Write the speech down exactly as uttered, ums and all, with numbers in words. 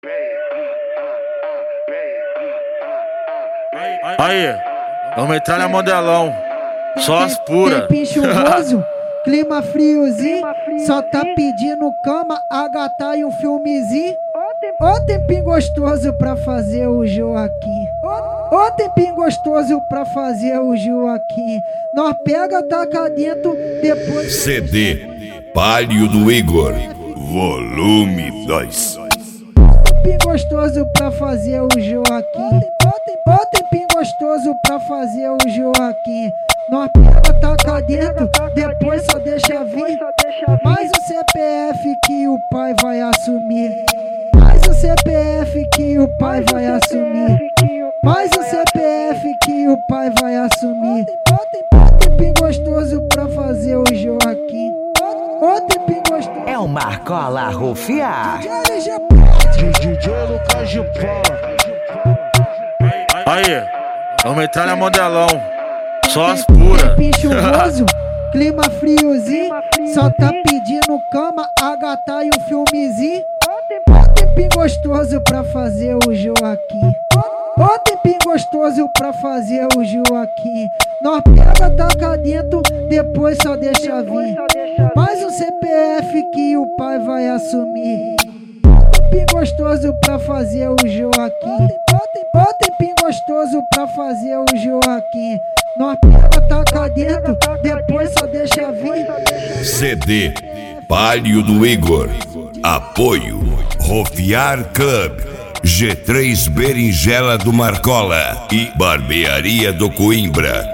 Aí, vamos entrar na modelão, só as puras. Tempinho chuvoso, clima friozinho, só tá pedindo cama, agatar e um filmezinho. Ô tempinho gostoso pra fazer o Joaquim. Ô tempinho gostoso pra fazer o Joaquim. Nós pega, taca dentro, depois... C D Palio do Igor, volume dois. Tempinho gostoso pra fazer o Joaquim. Ô tempinho gostoso pra fazer o Joaquim. Nós pega, taca dentro, depois só deixa vir. Mais um C P F que o pai vai assumir. Mais um C P F que o pai vai assumir. Mais um C P F que o pai vai assumir. Ô tempinho gostoso pra fazer o Joaquim. Ô tempinho gostoso. É o Marcola Rufiar. D J Lucas de Paula. Aí, vamos entrar na modelão, só as puras. Tempinho chuvoso, clima friozinho, só tá pedindo cama, agatar e um filmezinho. Ô tempinho gostoso pra fazer o Joaquim. Ô tempinho gostoso pra fazer o Joaquim. Nós pega, taca dentro, depois só deixa vir. Mais um C P F que o pai vai assumir. Ô tempinho gostoso pra fazer o Joaquim. Ô tempinho gostoso pra fazer o Joaquim. Nós pega, taca dentro, depois só deixa vir. C D Palio do Igor, apoio Rufiar Club, G três Berinjela do Marcola e Barbearia do Coimbra.